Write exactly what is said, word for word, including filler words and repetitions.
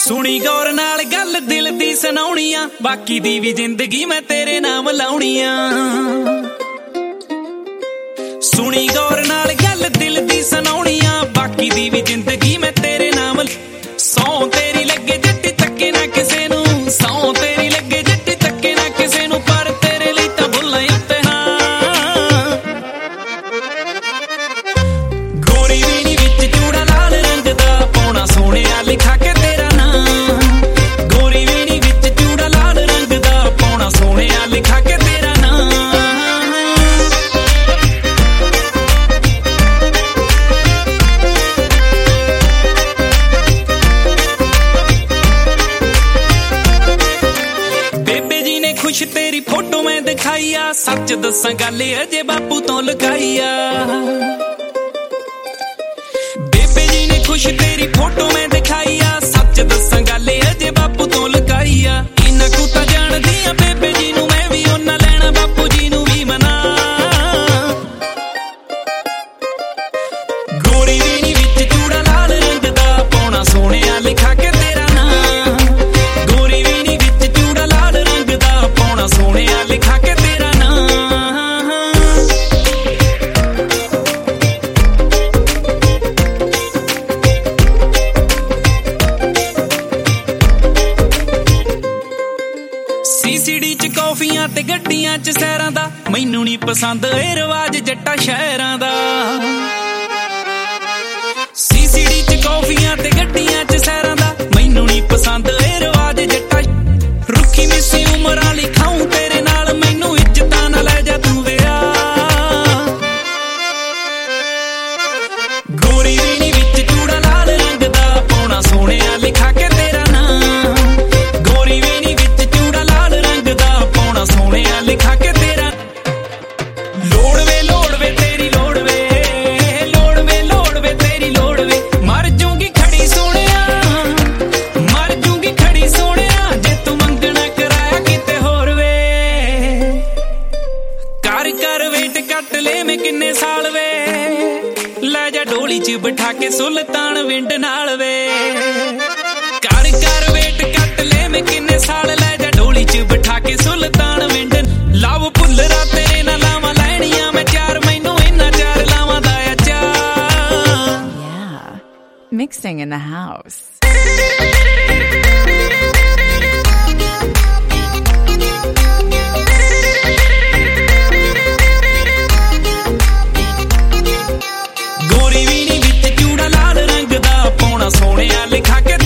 ਸੁਣੀ ਗੌਰ ਨਾਲ ਗੱਲ ਦਿਲ ਦੀ ਸੁਣਾਉਣੀ ਆ, ਬਾਕੀ ਦੀ ਵੀ ਜ਼ਿੰਦਗੀ ਮੈਂ ਤੇਰੇ ਨਾਮ ਲਾਉਣੀ ਆ। ਸੁਣੀ ਗੌਰ ਨਾਲ ਗੱਲ ਦਿਲ ਦੀ ਸੁਣਾਉਣੀ ਆ, ਬਾਕੀ ਦੀ ਵੀ ਜ਼ਿੰਦਗੀ ਮੈਂ ਤੇਰੇ ਨਾਮ। ਸੌ ਤੇਰੀ ਲੱਗੇ ਜੱਟੀ ਤੱਕੇ ਨਾ ਕਿਸੇ ਨੂੰ, ਸੌ ਤੇਰੀ ਲੱਗੇ ਜੱਟੀ ਤੱਕੇ ਨਾ ਕਿਸੇ ਨੂੰ, ਪਰ ਤੇਰੇ ਲਈ ਤਾਂ ਭੁੱਲਾਂ ਇਮਤਿਹਾਨ। ਗੋਰੀ ਵੀਣੀ ਵਿੱਚ ਚੂੜਾ ਲਾਲ ਰੰਗ ਦਾ ਪਾਉਣਾ ਸੋਹਣਿਆ ਲਿਖਾ ਕੇ ਤੇਰਾ ਨਾਂ। ਗੋਰੀ ਵੀਣੀ ਵਿੱਚ ਚੂੜਾ ਲਾਲ ਰੰਗ ਦਾ ਪਾਉਣਾ ਸੋਹਣਿਆ ਲਿਖਾ ਕੇ ਤੇਰਾ ਨਾਂ। ਖੁਸ਼ ਤੇਰੀ ਫੋਟੋ ਮੈਂ ਦਿਖਾਈ ਆ, ਸੱਚ ਦੱਸਾਂ ਗੱਲ ਅਜੇ ਬਾਪੂ ਤੋਂ ਲੁਕਾਈ ਆ। ਬੇਬੇ ਜੀ ਨੇ ਖੁਸ਼ ਤੇਰੀ ਫੋਟੋ ਮੈਂ ਦਿਖਾਈ ਆ, ਸੱਚ ਦੱਸਾਂ ਗੱਲ ਅਜੇ ਬਾਪੂ ਤੋਂ ਲੁਕਾਈ ਆ। ਇੰਨਾ ਕੁ ਤਾਂ ਜਾਣਦੀ ਆ ਬੇਬੇ ਜੀ ਨੂੰ ਮੈਂ ਵੀ, ਉਹਨਾਂ ਲੈਣਾ ਬਾਪੂ ਜੀ ਨੂੰ ਵੀ ਮਨਾ। ਗੋਰੀ ਵੀਣੀ ਵਿੱਚ ਚੂੜਾ ਲਾਲ ਰੰਗ ਦਾ ਪਾਉਣਾ ਸੋਹਣਿਆ ਲਿਖਾ ਕੇ ਤੇਰਾ ਨਾਂ। ਗੋਰੀ ਵੀਣੀ ਵਿੱਚ ਚੂੜਾ ਲਾਲ ਰੰਗ ਦਾ ਪਾਉਣਾ ਸੋਹਣਿਆ ਲਿਖਾ ਕੇ ਤੇਰਾ ਨਾਂ। ਸੀਸੀਡੀ ਚ ਕੌਫੀਆਂ ਤੇ ਗੱਡੀਆਂ ਚ ਸੈਰਾਂ ਦਾ, ਮੈਨੂੰ ਨੀ ਪਸੰਦ ਇਹ ਰਿਵਾਜ ਜੱਟਾ ਸ਼ਹਿਰਾਂ ਦਾ। ਸੀਸੀਡੀ ਚ ਕੌਫੀਆਂ ਤੇ ਗੱਡੀਆਂ ਚ ਸੈਰਾਂ ਦਾ, ਮੈਨੂੰ ਨੀ ਪਸੰਦ ਇਹ ਰਿਵਾਜ ਜੱਟਾ। ਰੁੱਖੀ ਮਿੱਸੀ ਉਮਰਾਂ ਲਈ ਖਾਊਂ ਤੇਰੇ ਨਾਲ, ਮੈਨੂੰ ਇੱਜ਼ਤਾਂ ਨਾ ਲੈ ਜਾ ਤੂੰ ਵਿਆਹ। ਗੋਰੀ ਵੀਣੀ ਵਿੱਚ ਚੂੜਾ ਲਾਲ ਰੰਗ ਦਾ ਪਾਉਣਾ ਸੋਹਣਿਆ ਲਿਖਾ ਕੇ ਤੇਰਾ ਨਾਂ। ਗੋਰੀ ਵੀਣੀ ਵਿੱਚ ਚੂੜਾ ਲਾਲ ਰੰਗ ਦਾ ਪਾਉਣਾ ਸੋਹਣਿਆ ਲਿਖਾ ਕੇ ਤੇਰਾ। ਲੋੜ ਵੇ ਲੋੜ ਵੇ ਤੇਰੀ ਲੋੜ ਵੇ, ਲੋੜ ਵੇ ਲੋੜ ਵੇ ਤੇਰੀ ਲੋੜ ਵੇ। ਮਰ ਜੂੰਗੀ ਖੜੀ ਸੋਹਣਿਆ, ਮਰ ਜੂੰਗੀ ਖੜੀ ਸੋਹਣਿਆ, ਜੇ ਤੂੰ ਮੰਗਣਾ ਕਰਾਇਆ ਕਿਤੇ ਹੋਰ ਵੇ। ਕਰ ਕਰ ਵੇਟ ਕੱਟ ਲੈ ਮੈਂ ਕਿੰਨੇ ਸਾਲ ਵੇ, ਲੈ ਜਾ ਡੋਲੀ ਚ ਬਿਠਾ ਕੇ ਸੁਲਤਾਨ ਵਿੰਡ ਨਾਲ ਵੇ। ਕਰ ਕਰ ਵੇਟ ਕੱਟ ਲੈ ਮੈਂ ਕਿੰਨੇ ਸਾਲ, ਲੈ ਜਾ ਡੋਲੀ ਚ ਬਿਠਾ ਕੇ ਸੁਲਤਾਨ ਵਿੰਡ। ਲਵ ਭੁੱਲਰਾ ਤੇਰੇ ਨਾਲ ਲਾਵਾਂ ਲੈਣੀਆਂ ਮੈਂ ਚਾਰ, ਮੈਨੂੰ ਇੰਨਾ ਚਾਰ ਲਾਵਾਂ ਦਾ ਆ ਚਾਅ। Mixing in the house. ਗੋਰੀ ਵੀਣੀ ਵਿੱਚ ਚੂੜਾ ਲਾਲ ਰੰਗ ਦਾ ਪਾਉਣਾ ਸੋਹਣਿਆ ਲਿਖਾ ਕੇ